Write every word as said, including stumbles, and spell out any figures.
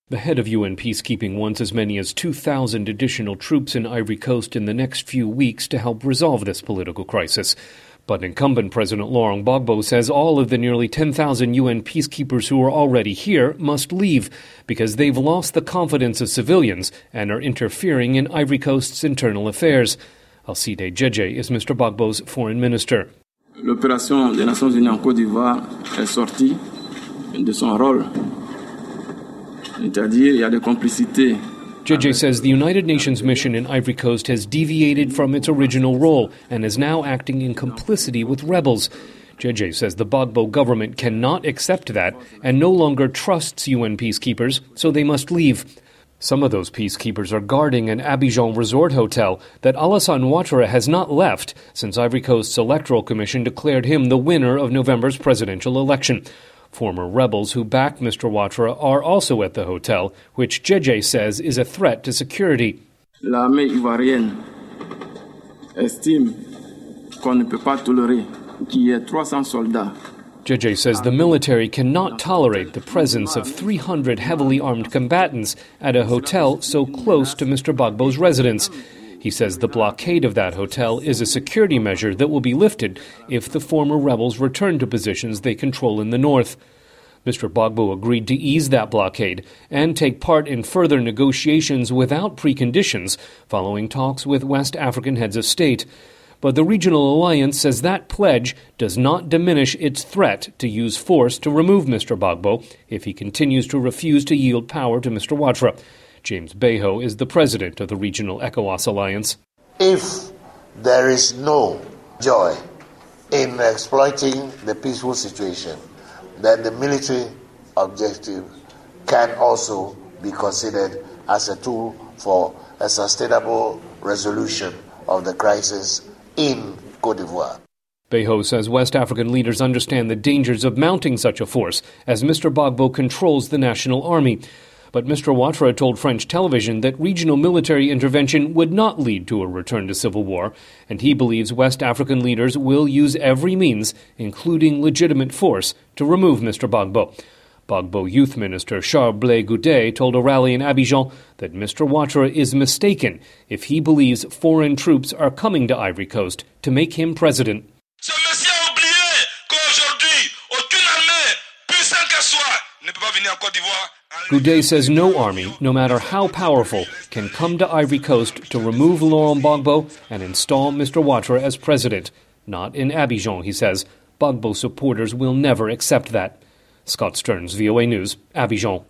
The head of U N peacekeeping wants as many as two thousand additional troops in Ivory Coast in the next few weeks to help resolve this political crisis. But incumbent President Laurent Gbagbo says all of the nearly ten thousand U N peacekeepers who are already here must leave because they've lost the confidence of civilians and are interfering in Ivory Coast's internal affairs. Alcide Djeje is Mister Gbagbo's foreign minister. L'opération des Nations Unies en Côte d'Ivoire est sortie de son rôle. C'est-à-dire, il y a des complicités. Djeje says the United Nations mission in Ivory Coast has deviated from its original role and is now acting in complicity with rebels. Djeje says the Gbagbo government cannot accept that and no longer trusts U N peacekeepers, so they must leave. Some of those peacekeepers are guarding an Abidjan resort hotel that Alassane Ouattara has not left since Ivory Coast's Electoral Commission declared him the winner of November's presidential election. Former rebels who back Mister Ouattara are also at the hotel, which Djeje says is a threat to security. L'armée ivoirienne estime qu'on ne peut pas tolérer qu'il y ait trois cents soldats. Djeje says the military cannot tolerate the presence of three hundred heavily armed combatants at a hotel so close to Mister Gbagbo's residence. He says the blockade of that hotel is a security measure that will be lifted if the former rebels return to positions they control in the north. Mister Gbagbo agreed to ease that blockade and take part in further negotiations without preconditions following talks with West African heads of state. But the regional alliance says that pledge does not diminish its threat to use force to remove Mister Gbagbo if he continues to refuse to yield power to Mister Ouattara. James Bayho is the president of the regional ECOWAS alliance. If there is no joy in exploiting the peaceful situation, then the military objective can also be considered as a tool for a sustainable resolution of the crisis in Côte d'Ivoire. Bayho says West African leaders understand the dangers of mounting such a force as Mister Gbagbo controls the national army. But Mister Ouattara told French television that regional military intervention would not lead to a return to civil war, and he believes West African leaders will use every means, including legitimate force, to remove Mister Gbagbo. Gbagbo Youth Minister Charles Blé Goudé told a rally in Abidjan that Mister Ouattara is mistaken if he believes foreign troops are coming to Ivory Coast to make him president. Goudé says no army, no matter how powerful, can come to Ivory Coast to remove Laurent Gbagbo and install Mister Ouattara as president. Not in Abidjan, he says. Gbagbo supporters will never accept that. Scott Stearns, V O A News, Abidjan.